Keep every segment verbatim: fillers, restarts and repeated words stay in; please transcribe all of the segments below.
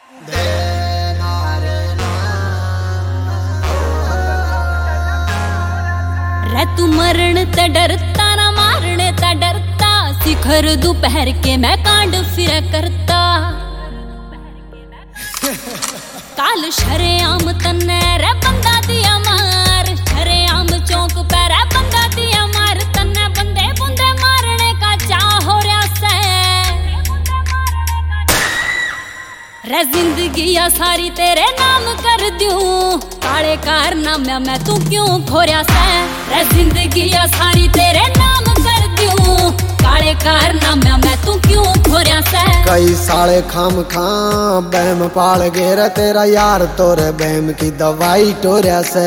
रे तू मरण ते डरता ना मारने ते डरता, शिखर दोपहर के मैं कांड फिर करता। काल शरेआम तन्ने रे बंदा दिया मार, शरेआम चौक पे रे बंदा दिया मार, तन्ने बंदे बुंदे मारने का चाह हो रहा से। रे जिंदगी या सारी तेरे नाम कर दूं, काले कारनामे मैं तू क्यों खोरिया से। रे जिंदगी या सारी तेरे नाम कर दूं, काले कारनामे मैं तू क्यों खोरिया से। कई साले खाम खाम बहम पाल गेर तेरा यार, तोरे बहम की दवाई टोरिया से।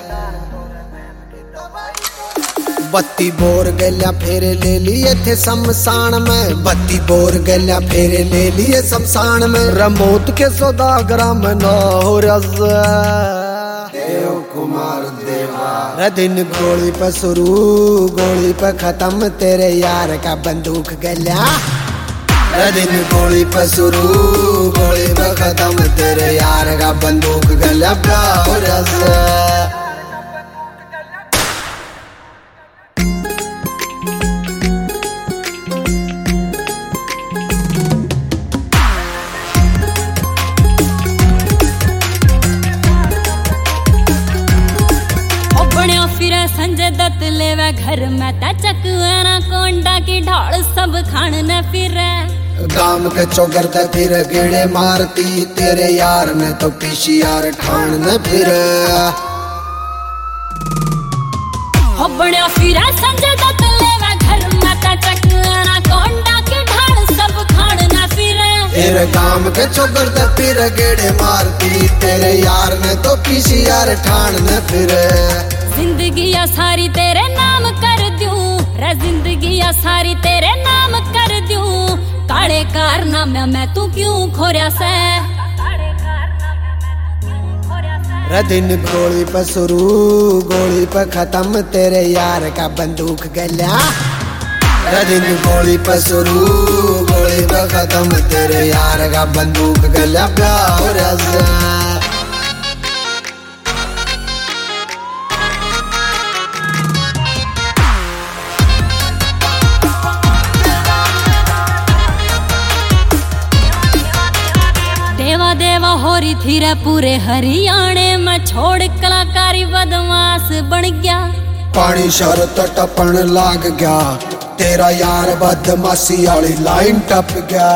बत्ती बोर गलिया फेरे ले लिए थे शमशान में, बत्ती बोर गलिया फेरे ले लिए शमशान में। रमोत के सौदागरा में न हो रज़ा देव कुमार देवा। रे दिन गोली पे शुरू गोली पे खत्म, तेरे यार का बंदूक गलिया। रे दिन गोली पे शुरू गोली पे खत्म, तेरे यार का बंदूक गलिया हो रज़ा। फिरे संजय दत्त लेवे घर में ता चकवाना कोंडा की ढाल सब खान न फिरे। गाम के चौगर ते फिर गेड़े मारती, तेरे यार ने तो पीसीआर ठान न फिरे। हो बड़े फिरे संजय दत्त लेवे घर में ता चकवाना कोंडा की ढाल सब खान न फिरे। तेरे गाम के चौगर ते फिर गेड़े मारती, तेरे यार ने तो पीसीआर ठान न फिरे। जिंदगी या सारी तेरे नाम कर दूं, रे जिंदगी या सारी तेरे नाम कर दूं, काले कारनामे मैं तू क्यों खोरिया से। रे दिन गोली पे शुरू गोली पे खत्म, तेरे यार का बंदूक गलिया। रे दिन गोली पे शुरू गोली पे खत्म, तेरे यार का बंदूक गलिया हो रज़ा। देवा देवा हो रही थी रे पूरे हरियाणे में, छोड़ कलाकारी बदमाश बन गया। पानी शरत टपन लाग गया, तेरा यार बदमाशी वाली लाइन टप गया।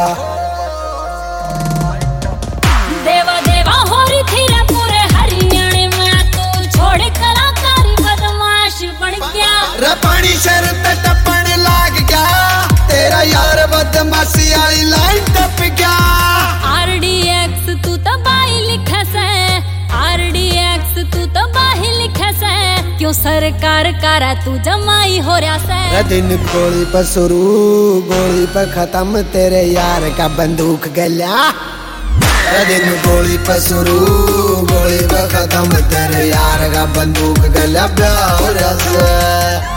देवा देवा हो रही थी रे पूरे हरियाणे में, तू छोड़ कलाकारी बदमाश बन गया। रे पानी शरत टपन लाग गया, तेरा यार बदमाशी वाली लाइन टप गया। आरडीएक्स तू तो बाही लिखे से, आरडीएक्स तू तो बाही लिखे से, क्यों सरकार करा तू जमाई हो रहा से। रे दिन गोली पे शुरू गोली पे खत्म, तेरे यार का बंदूक गलिया। रे दिन गोली पे शुरू गोली पे खत्म, तेरे यार का बंदूक गलिया हो रहा से।